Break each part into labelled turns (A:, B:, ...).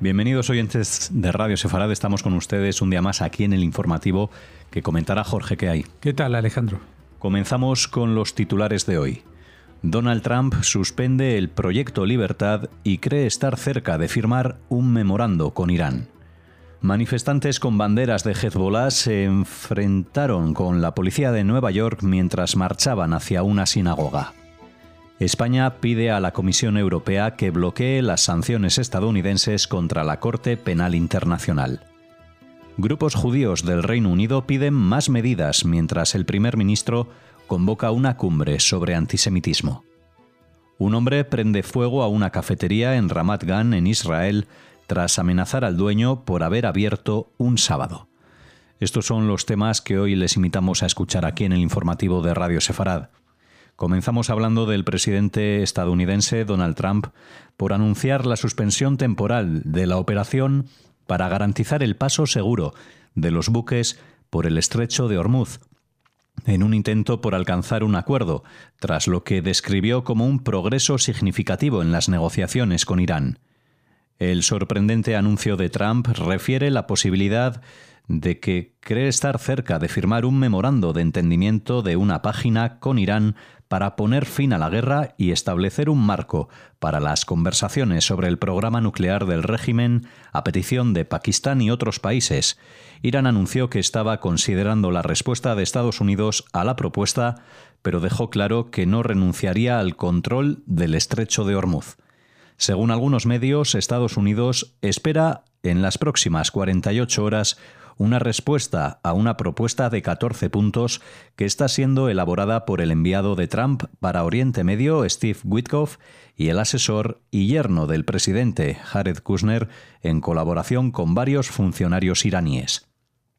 A: Bienvenidos oyentes de Radio Sefarad. Estamos con ustedes un día más aquí en el informativo que comentará Jorge. ¿Qué hay?
B: ¿Qué tal, Alejandro?
A: Comenzamos con los titulares de hoy. Donald Trump suspende el Proyecto Libertad y cree estar cerca de firmar un memorando con Irán. Manifestantes con banderas de Hezbollah se enfrentaron con la policía de Nueva York mientras marchaban hacia una sinagoga. España pide a la Comisión Europea que bloquee las sanciones estadounidenses contra la Corte Penal Internacional. Grupos judíos del Reino Unido piden más medidas mientras el primer ministro convoca una cumbre sobre antisemitismo. Un hombre prende fuego a una cafetería en Ramat Gan, en Israel, tras amenazar al dueño por haber abierto un sábado. Estos son los temas que hoy les invitamos a escuchar aquí en el informativo de Radio Sefarad. Comenzamos hablando del presidente estadounidense Donald Trump por anunciar la suspensión temporal de la operación para garantizar el paso seguro de los buques por el estrecho de Hormuz, en un intento por alcanzar un acuerdo, tras lo que describió como un progreso significativo en las negociaciones con Irán. El sorprendente anuncio de Trump refiere la posibilidad de que cree estar cerca de firmar un memorando de entendimiento de una página con Irán para poner fin a la guerra y establecer un marco para las conversaciones sobre el programa nuclear del régimen a petición de Pakistán y otros países. Irán anunció que estaba considerando la respuesta de Estados Unidos a la propuesta, pero dejó claro que no renunciaría al control del estrecho de Hormuz. Según algunos medios, Estados Unidos espera en las próximas 48 horas una respuesta a una propuesta de 14 puntos que está siendo elaborada por el enviado de Trump para Oriente Medio, Steve Witkoff, y el asesor y yerno del presidente, Jared Kushner, en colaboración con varios funcionarios iraníes.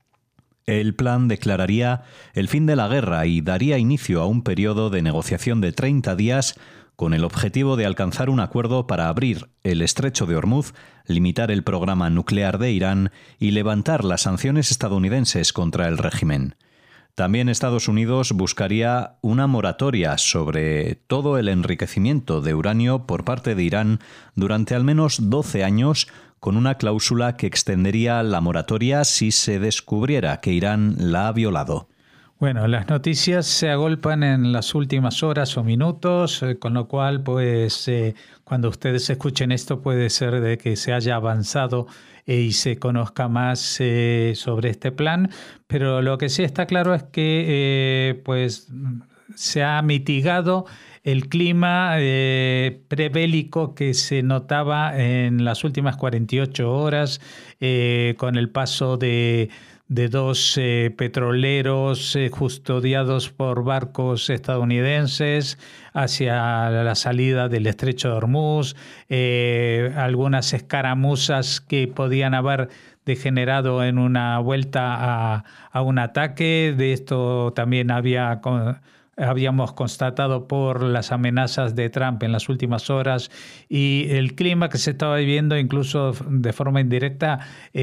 A: El plan declararía el fin de la guerra y daría inicio a un periodo de negociación de 30 días con el objetivo de alcanzar un acuerdo para abrir el estrecho de Hormuz, limitar el programa nuclear de Irán y levantar las sanciones estadounidenses contra el régimen. También Estados Unidos buscaría una moratoria sobre todo el enriquecimiento de uranio por parte de Irán durante al menos 12 años, con una cláusula que extendería la moratoria si se descubriera que Irán la ha violado.
B: Bueno, las noticias se agolpan en las últimas horas o minutos, con lo cual, cuando ustedes escuchen esto, puede ser de que se haya avanzado y se conozca más sobre este plan. Pero lo que sí está claro es que, se ha mitigado el clima prebélico que se notaba en las últimas 48 horas, con el paso de dos petroleros custodiados por barcos estadounidenses hacia la salida del estrecho de Hormuz, algunas escaramuzas que podían haber degenerado en una vuelta a un ataque. De esto también habíamos constatado por las amenazas de Trump en las últimas horas y el clima que se estaba viviendo incluso de forma indirecta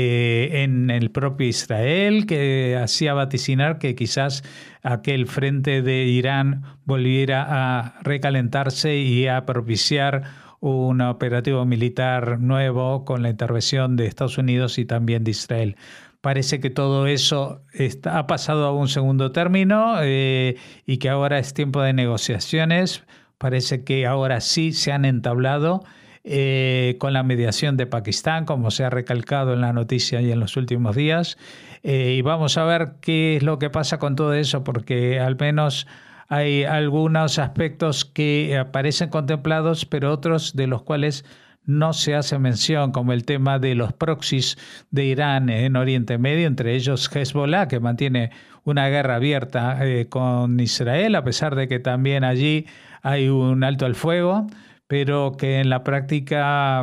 B: en el propio Israel, que hacía vaticinar que quizás aquel frente de Irán volviera a recalentarse y a propiciar un operativo militar nuevo con la intervención de Estados Unidos y también de Israel. Parece que todo eso ha pasado a un segundo término y que ahora es tiempo de negociaciones. Parece que ahora sí se han entablado con la mediación de Pakistán, como se ha recalcado en la noticia y en los últimos días. Y vamos a ver qué es lo que pasa con todo eso, porque al menos hay algunos aspectos que aparecen contemplados, pero otros de los cuales no se hace mención, como el tema de los proxies de Irán en Oriente Medio, entre ellos Hezbollah, que mantiene una guerra abierta con Israel, a pesar de que también allí hay un alto al fuego, pero que en la práctica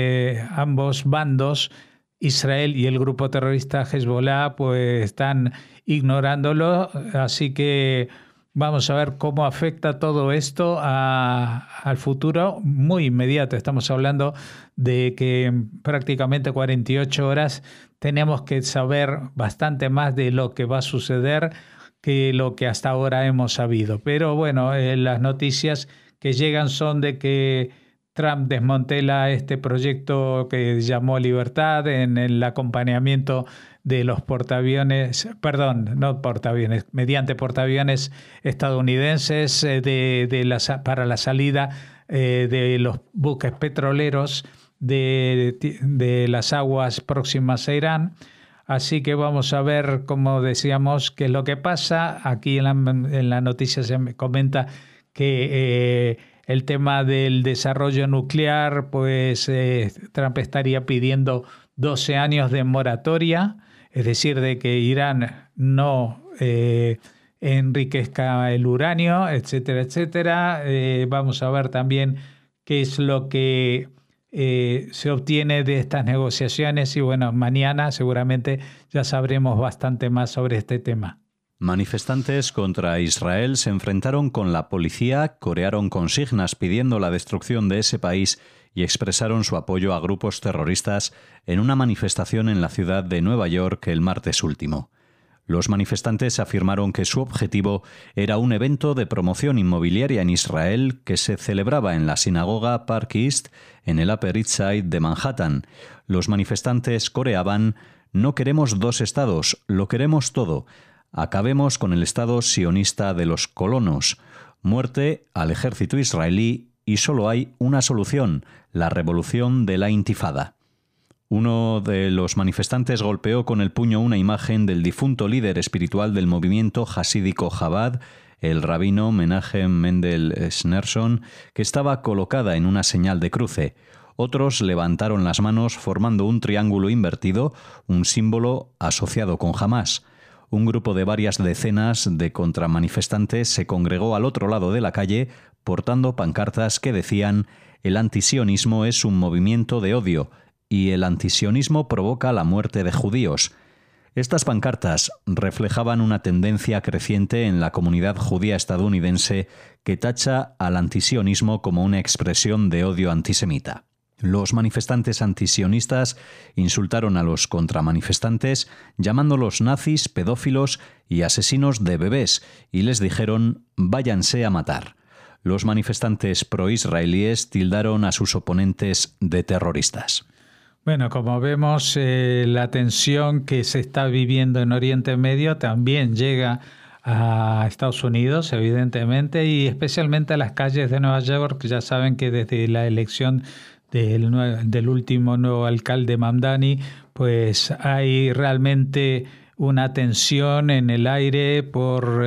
B: ambos bandos, Israel y el grupo terrorista Hezbollah, pues están ignorándolo, así que vamos a ver cómo afecta todo esto al futuro muy inmediato. Estamos hablando de que en prácticamente 48 horas tenemos que saber bastante más de lo que va a suceder que lo que hasta ahora hemos sabido. Pero bueno, las noticias que llegan son de que Trump desmantela este proyecto que llamó Libertad en el acompañamiento de los mediante portaaviones estadounidenses para la salida de los buques petroleros de las aguas próximas a Irán. Así que vamos a ver, como decíamos, qué es lo que pasa. Aquí en la noticia se me comenta que el tema del desarrollo nuclear, pues Trump estaría pidiendo 12 años de moratoria, es decir, de que Irán no enriquezca el uranio, etcétera, etcétera. Vamos a ver también qué es lo que se obtiene de estas negociaciones y bueno, mañana seguramente ya sabremos bastante más sobre este tema.
A: Manifestantes contra Israel se enfrentaron con la policía, corearon consignas pidiendo la destrucción de ese país y expresaron su apoyo a grupos terroristas en una manifestación en la ciudad de Nueva York el martes último. Los manifestantes afirmaron que su objetivo era un evento de promoción inmobiliaria en Israel que se celebraba en la sinagoga Park East en el Upper East Side de Manhattan. Los manifestantes coreaban: «No queremos dos estados, lo queremos todo. Acabemos con el Estado sionista de los colonos. Muerte al ejército israelí y solo hay una solución, la revolución de la Intifada». Uno de los manifestantes golpeó con el puño una imagen del difunto líder espiritual del movimiento hasídico Chabad, el rabino Menachem Mendel Schneerson, que estaba colocada en una señal de cruce. Otros levantaron las manos formando un triángulo invertido, un símbolo asociado con Hamás. Un grupo de varias decenas de contramanifestantes se congregó al otro lado de la calle portando pancartas que decían: «El antisionismo es un movimiento de odio» y «el antisionismo provoca la muerte de judíos». Estas pancartas reflejaban una tendencia creciente en la comunidad judía estadounidense que tacha al antisionismo como una expresión de odio antisemita. Los manifestantes antisionistas insultaron a los contramanifestantes llamándolos nazis, pedófilos y asesinos de bebés y les dijeron: «váyanse a matar». Los manifestantes proisraelíes tildaron a sus oponentes de terroristas.
B: Bueno, como vemos, la tensión que se está viviendo en Oriente Medio también llega a Estados Unidos, evidentemente, y especialmente a las calles de Nueva York. Ya saben que desde la elección del último nuevo alcalde Mamdani, pues hay realmente una tensión en el aire por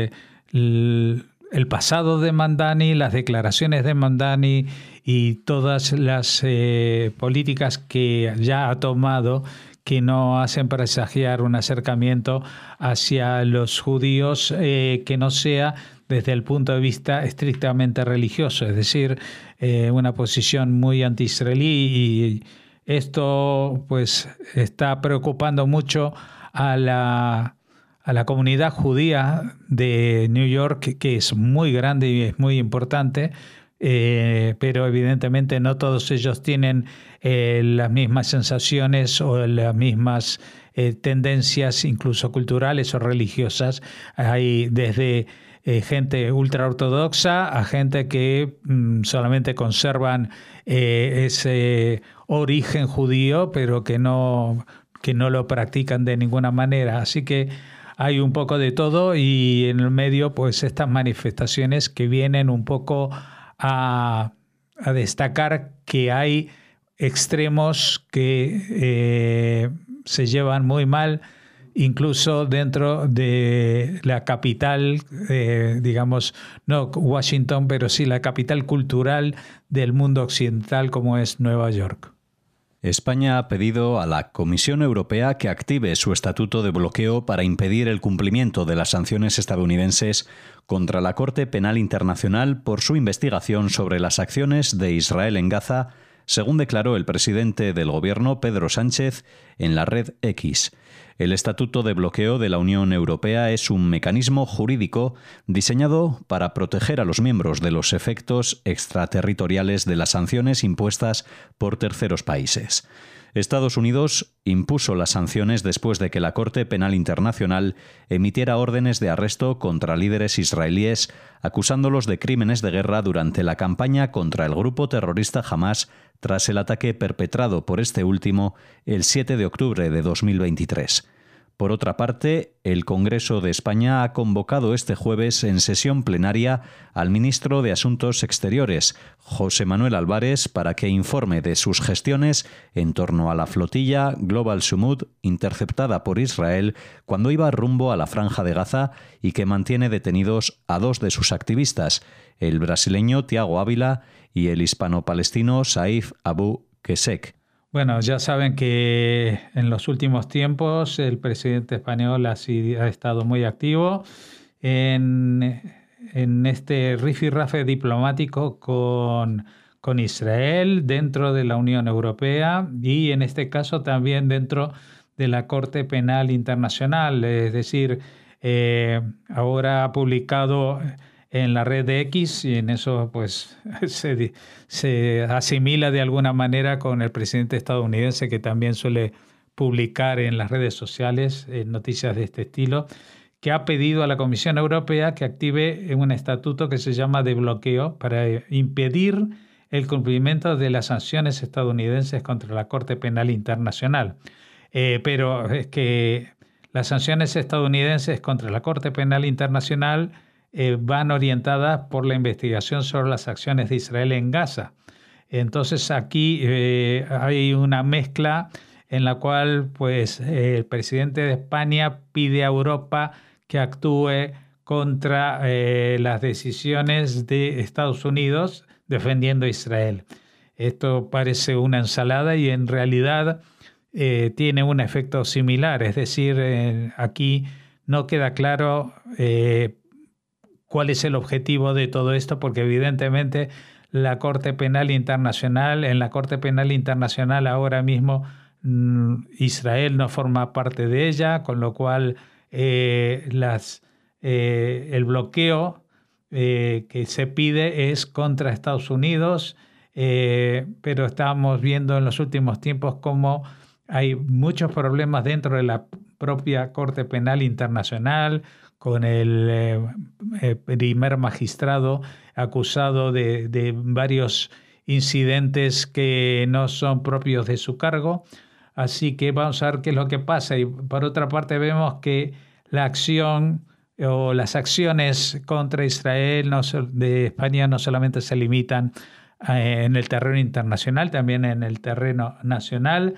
B: el pasado de Mamdani, las declaraciones de Mamdani y todas las políticas que ya ha tomado, que no hacen presagiar un acercamiento hacia los judíos que no sea desde el punto de vista estrictamente religioso, es decir, una posición muy anti-israelí, y esto pues está preocupando mucho a la comunidad judía de New York, que es muy grande y es muy importante, pero evidentemente no todos ellos tienen las mismas sensaciones o las mismas tendencias, incluso culturales o religiosas. Hay desde gente ultraortodoxa a gente que solamente conservan ese origen judío, pero que no lo practican de ninguna manera. Así que hay un poco de todo, y en el medio pues estas manifestaciones que vienen un poco a destacar que hay extremos que se llevan muy mal, incluso dentro de la capital, digamos, no Washington, pero sí la capital cultural del mundo occidental, como es Nueva York.
A: España ha pedido a la Comisión Europea que active su estatuto de bloqueo para impedir el cumplimiento de las sanciones estadounidenses contra la Corte Penal Internacional por su investigación sobre las acciones de Israel en Gaza, según declaró el presidente del Gobierno, Pedro Sánchez, en la red X. El Estatuto de Bloqueo de la Unión Europea es un mecanismo jurídico diseñado para proteger a los miembros de los efectos extraterritoriales de las sanciones impuestas por terceros países. Estados Unidos impuso las sanciones después de que la Corte Penal Internacional emitiera órdenes de arresto contra líderes israelíes acusándolos de crímenes de guerra durante la campaña contra el grupo terrorista Hamás tras el ataque perpetrado por este último el 7 de octubre de 2023. Por otra parte, el Congreso de España ha convocado este jueves en sesión plenaria al ministro de Asuntos Exteriores, José Manuel Álvarez, para que informe de sus gestiones en torno a la flotilla Global Sumud interceptada por Israel cuando iba rumbo a la Franja de Gaza y que mantiene detenidos a 2 de sus activistas, el brasileño Tiago Ávila y el hispano-palestino Saif Abu Qusseq.
B: Bueno, ya saben que en los últimos tiempos el presidente español ha estado muy activo en este rifirrafe diplomático con Israel dentro de la Unión Europea y en este caso también dentro de la Corte Penal Internacional. Es decir, ahora ha publicado en la red de X y en eso pues se asimila de alguna manera con el presidente estadounidense, que también suele publicar en las redes sociales noticias de este estilo, que ha pedido a la Comisión Europea que active un estatuto que se llama de bloqueo para impedir el cumplimiento de las sanciones estadounidenses contra la Corte Penal Internacional. Pero es que las sanciones estadounidenses contra la Corte Penal Internacional van orientadas por la investigación sobre las acciones de Israel en Gaza. Entonces aquí hay una mezcla en la cual pues, el presidente de España pide a Europa que actúe contra las decisiones de Estados Unidos defendiendo a Israel. Esto parece una ensalada y en realidad tiene un efecto similar, es decir, aquí no queda claro cuál es el objetivo de todo esto, porque evidentemente la Corte Penal Internacional, en la Corte Penal Internacional ahora mismo Israel no forma parte de ella, con lo cual el bloqueo que se pide es contra Estados Unidos, pero estamos viendo en los últimos tiempos cómo hay muchos problemas dentro de la propia Corte Penal Internacional, con el primer magistrado acusado de varios incidentes que no son propios de su cargo. Así que vamos a ver qué es lo que pasa. Y por otra parte vemos que la acción o las acciones contra Israel de España no solamente se limitan en el terreno internacional, también en el terreno nacional.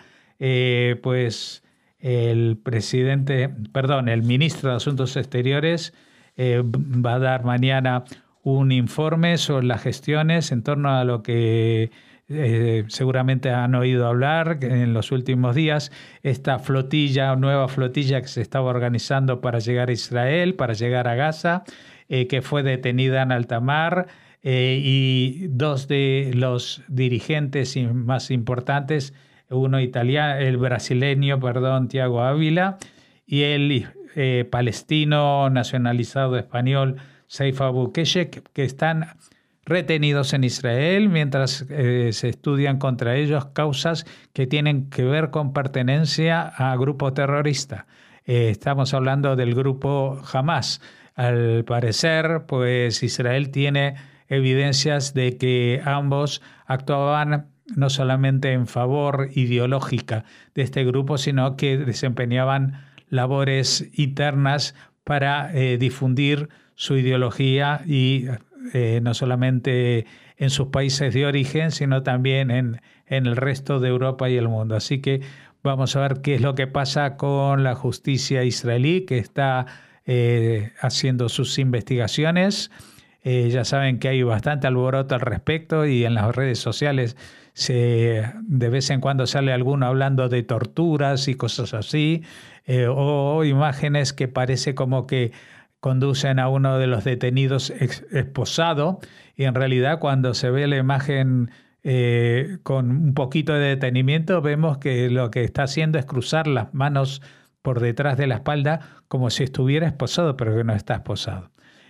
B: El ministro de Asuntos Exteriores va a dar mañana un informe sobre las gestiones en torno a lo que seguramente han oído hablar en los últimos días, esta nueva flotilla que se estaba organizando para llegar a Israel, para llegar a Gaza, que fue detenida en alta mar, y 2 de los dirigentes más importantes, uno italiano, el brasileño, Tiago Ávila, y el palestino nacionalizado español, Saif Abu Qusseq, que están retenidos en Israel mientras se estudian contra ellos causas que tienen que ver con pertenencia a grupo terrorista. Estamos hablando del grupo Hamás. Al parecer, pues Israel tiene evidencias de que ambos actuaban no solamente en favor ideológica de este grupo, sino que desempeñaban labores internas para difundir su ideología y no solamente en sus países de origen, sino también en el resto de Europa y el mundo. Así que vamos a ver qué es lo que pasa con la justicia israelí, que está haciendo sus investigaciones. Ya saben que hay bastante alboroto al respecto y en las redes sociales de vez en cuando sale alguno hablando de torturas y cosas así, o imágenes que parece como que conducen a uno de los detenidos esposado, y en realidad cuando se ve la imagen con un poquito de detenimiento vemos que lo que está haciendo es cruzar las manos por detrás de la espalda como si estuviera esposado, pero que no está esposado.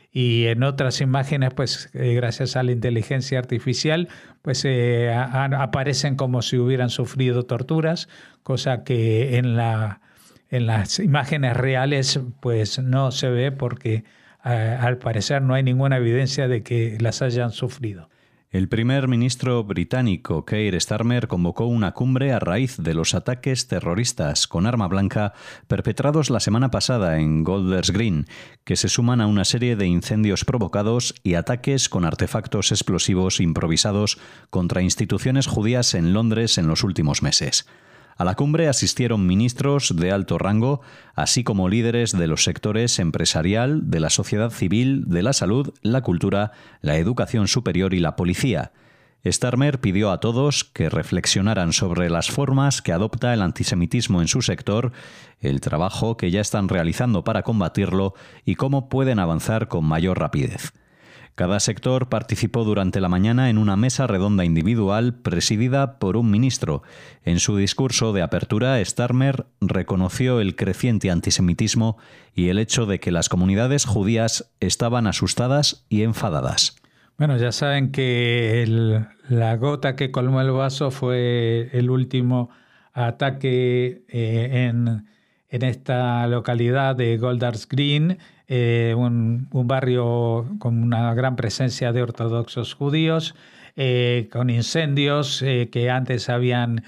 B: y en otras imágenes, pues gracias a la inteligencia artificial, pues aparecen como si hubieran sufrido torturas, cosa que en las imágenes reales pues no se ve porque al parecer no hay ninguna evidencia de que las hayan sufrido.
A: El primer ministro británico Keir Starmer convocó una cumbre a raíz de los ataques terroristas con arma blanca perpetrados la semana pasada en Golders Green, que se suman a una serie de incendios provocados y ataques con artefactos explosivos improvisados contra instituciones judías en Londres en los últimos meses. A la cumbre asistieron ministros de alto rango, así como líderes de los sectores empresarial, de la sociedad civil, de la salud, la cultura, la educación superior y la policía. Starmer pidió a todos que reflexionaran sobre las formas que adopta el antisemitismo en su sector, el trabajo que ya están realizando para combatirlo y cómo pueden avanzar con mayor rapidez. Cada sector participó durante la mañana en una mesa redonda individual presidida por un ministro. En su discurso de apertura, Starmer reconoció el creciente antisemitismo y el hecho de que las comunidades judías estaban asustadas y enfadadas.
B: Bueno, ya saben que la gota que colmó el vaso fue el último ataque en esta localidad de Golders Green, un barrio con una gran presencia de ortodoxos judíos, con incendios que antes habían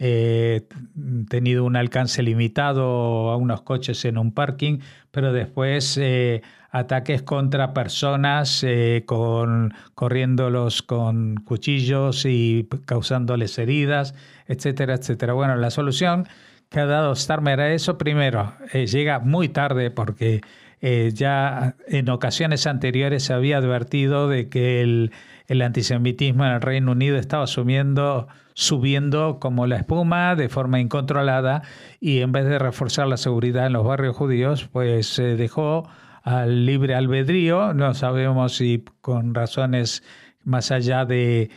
B: tenido un alcance limitado a unos coches en un parking, pero después ataques contra personas corriéndolos con cuchillos y causándoles heridas, etcétera, etcétera. Bueno, la solución que ha dado Starmer a eso, primero, llega muy tarde porque ya en ocasiones anteriores se había advertido de que el antisemitismo en el Reino Unido estaba subiendo como la espuma de forma incontrolada, y en vez de reforzar la seguridad en los barrios judíos, pues se dejó al libre albedrío. No sabemos si con razones más allá de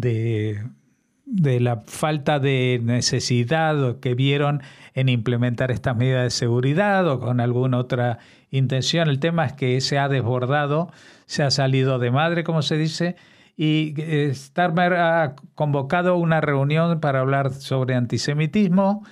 B: la falta de necesidad que vieron en implementar estas medidas de seguridad o con alguna otra intención. El tema es que se ha desbordado, se ha salido de madre, como se dice, y Starmer ha convocado una reunión para hablar sobre antisemitismo,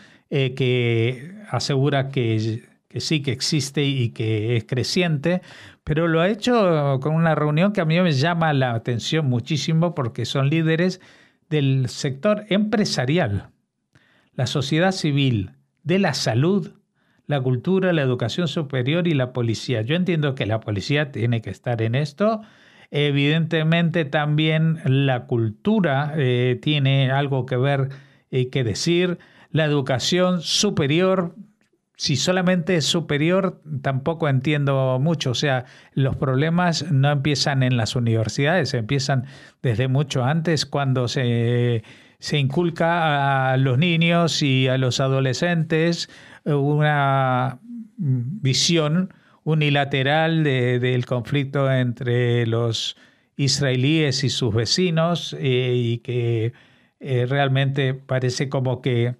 B: que asegura que sí, que existe y que es creciente, pero lo ha hecho con una reunión que a mí me llama la atención muchísimo porque son líderes del sector empresarial, la sociedad civil, de la salud, la cultura, la educación superior y la policía. Yo entiendo que la policía tiene que estar en esto. Evidentemente también la cultura tiene algo que ver y que decir. La educación superior, si solamente es superior, tampoco entiendo mucho. O sea, los problemas no empiezan en las universidades, empiezan desde mucho antes, cuando se inculca a los niños y a los adolescentes una visión unilateral del conflicto entre los israelíes y sus vecinos, y que realmente parece como que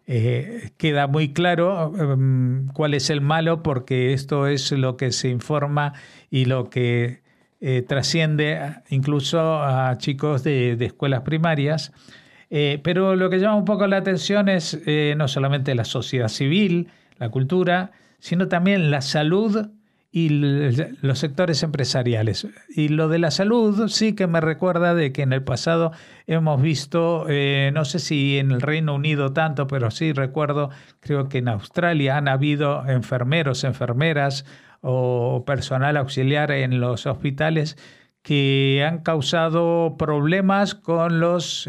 B: queda muy claro cuál es el malo, porque esto es lo que se informa y lo que trasciende incluso a chicos de escuelas primarias. Pero lo que llama un poco la atención es no solamente la sociedad civil, la cultura, sino también la salud y los sectores empresariales. Y lo de la salud sí que me recuerda de que en el pasado hemos visto, no sé si en el Reino Unido tanto, pero sí recuerdo, creo que en Australia han habido enfermeros, enfermeras o personal auxiliar en los hospitales que han causado problemas con los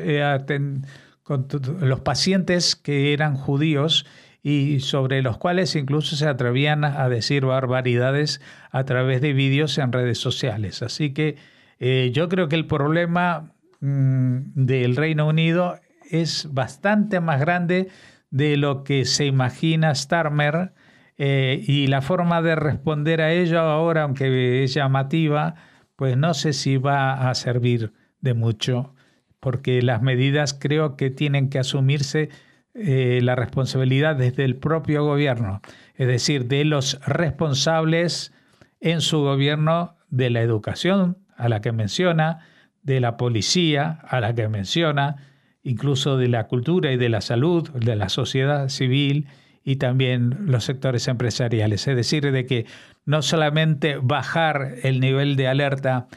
B: pacientes que eran judíos, y sobre los cuales incluso se atrevían a decir barbaridades a través de vídeos en redes sociales. Así que yo creo que el problema del Reino Unido es bastante más grande de lo que se imagina Starmer, y la forma de responder a ello ahora, aunque es llamativa, pues no sé si va a servir de mucho, porque las medidas creo que tienen que asumirse la responsabilidad desde el propio gobierno, es decir, de los responsables en su gobierno de la educación a la que menciona, de la policía a la que menciona, incluso de la cultura y de la salud, de la sociedad civil y también los sectores empresariales. Es decir, de que no solamente bajar el nivel de alerta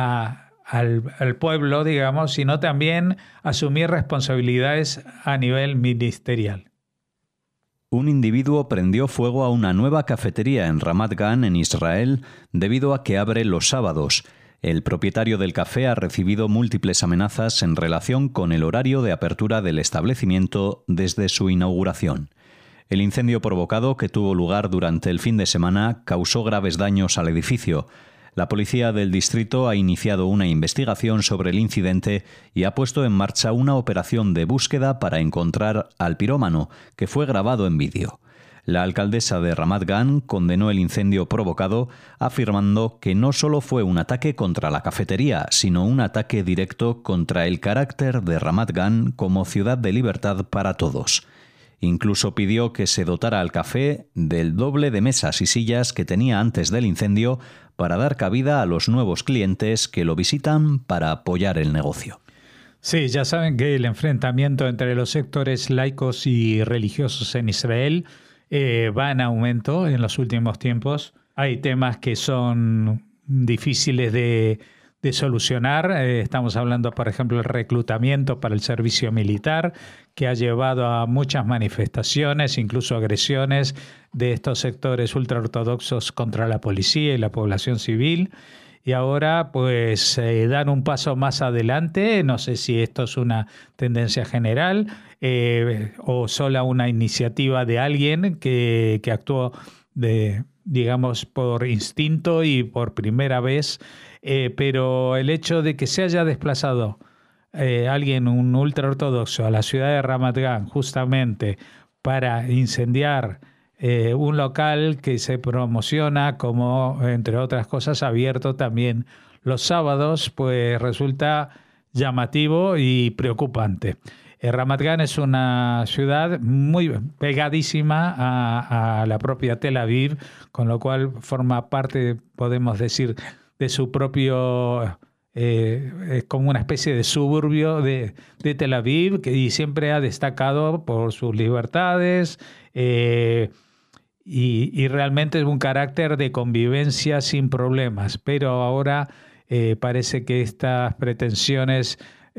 B: al pueblo, digamos, sino también asumir responsabilidades a nivel ministerial.
A: Un individuo prendió fuego a una nueva cafetería en Ramat Gan, en Israel, debido a que abre los sábados. El propietario del café ha recibido múltiples amenazas en relación con el horario de apertura del establecimiento desde su inauguración. El incendio provocado, que tuvo lugar durante el fin de semana, causó graves daños al edificio. La policía del distrito ha iniciado una investigación sobre el incidente y ha puesto en marcha una operación de búsqueda para encontrar al pirómano, que fue grabado en vídeo. La alcaldesa de Ramat Gan condenó el incendio provocado, afirmando que no solo fue un ataque contra la cafetería, sino un ataque directo contra el carácter de Ramat Gan como ciudad de libertad para todos. Incluso pidió que se dotara al café del doble de mesas y sillas que tenía antes del incendio para dar cabida a los nuevos clientes que lo visitan para apoyar el negocio.
B: Sí, ya saben que el enfrentamiento entre los sectores laicos y religiosos en Israel va en aumento en los últimos tiempos. Hay temas que son difíciles de solucionar. Estamos hablando, por ejemplo, del reclutamiento para el servicio militar, que ha llevado a muchas manifestaciones, incluso agresiones de estos sectores ultraortodoxos contra la policía y la población civil. Y ahora, pues, dan un paso más adelante. No sé si esto es una tendencia general o solo una iniciativa de alguien que actuó, digamos, por instinto y por primera vez. Pero el hecho de que se haya desplazado alguien, un ultraortodoxo, a la ciudad de Ramat Gan justamente para incendiar un local que se promociona como, entre otras cosas, abierto también los sábados, pues resulta llamativo y preocupante. Ramat Gan es una ciudad muy pegadísima a la propia Tel Aviv, con lo cual forma parte, podemos decir, de su propio, como una especie de suburbio de Tel Aviv, y siempre ha destacado por sus libertades, y realmente es un carácter de convivencia sin problemas. Pero ahora parece que estas pretensiones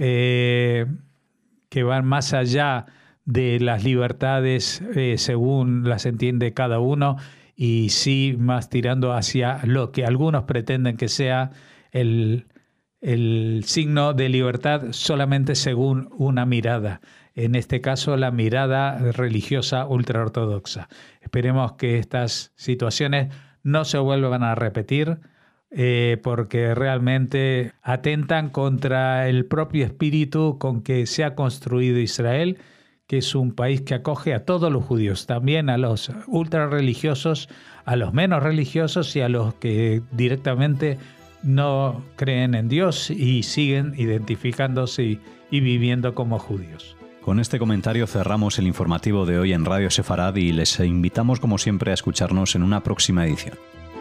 B: que van más allá de las libertades según las entiende cada uno, y sí más tirando hacia lo que algunos pretenden que sea el signo de libertad solamente según una mirada. En este caso, la mirada religiosa ultraortodoxa. Esperemos que estas situaciones no se vuelvan a repetir, porque realmente atentan contra el propio espíritu con que se ha construido Israel, que es un país que acoge a todos los judíos, también a los ultrarreligiosos, a los menos religiosos y a los que directamente no creen en Dios y siguen identificándose y viviendo como judíos.
A: Con este comentario cerramos el informativo de hoy en Radio Sefarad y les invitamos como siempre a escucharnos en una próxima edición.